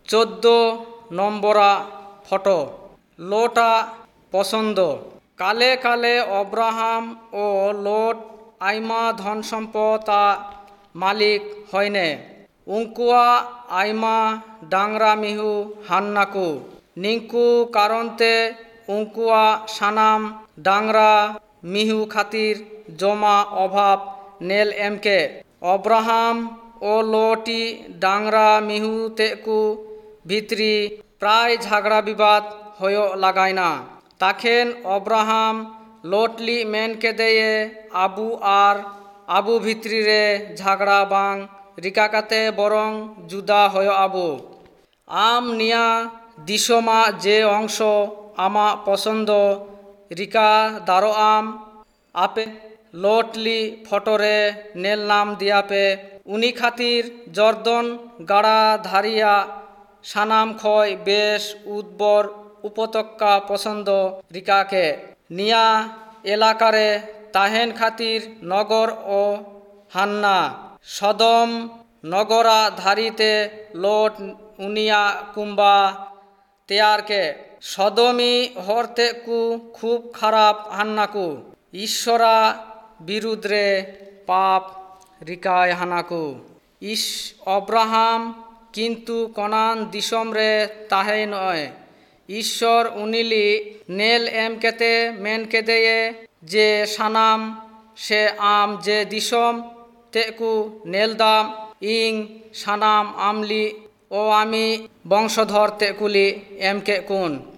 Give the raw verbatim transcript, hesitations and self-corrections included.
চোদ্দ নম্বরা ফটো। লোটা পছন্দ। কালে কালে অব্রাহাম ও লোট আইমা ধন সম্পদা মালিক হয়নে। উঙ্কুয়া আইমা ডাংরা মিহু হান্নাকু। নিঙ্কু কারণতে উঙ্কুয়া সানাম ডাংরা মিহু খাতির জমা অভাব নেল এমকে। অব্রাহাম ও লোটি ডাংরা মিহু তেকু ভিতরি প্রায় ঝাগড়া বিবাদ হয়ে লাগায় না। তাখেন অব্রাহাম লোটলি মেনকে দেয়ে আবু আর আবু ভিতরি রে ঝাগড়া বাং রিকাকাতে বরং জুদা হয়ে আবু। আম নিয়া দিশমা যে অংশ আমা পছন্দ রিকা দারো আম আপে লোটলি ফটোরে নেল নাম দিয়াপে উনি খাতির জর্দন গাড়া ধারিয়া সানাম খয় বেশ উদ্বর উপত্যকা পছন্দ রিকাকে নিয়া এলাকারে তাহেন খাতির নগর ও হান্না সদম নগরা ধারিতে লোট উনিয়া কুম্বা তেয়ারকে। সদমি হরতেকু খুব খারাপ হান্নাকু ঈশ্বরা বিরুদ্রে পাপ রিকায় হানাকু। ইস অব্রাহাম কিন্তু কনান দিশমরে তাহে নয়। ঈশ্বর উনিলি নেল এম কেতে মেন কেদেয়ে যে সানাম সে আম যে দিশম তেকু নেলদাম ইং সানাম আমলি ও আমি বংশধর তেকুলি এমকে কুন।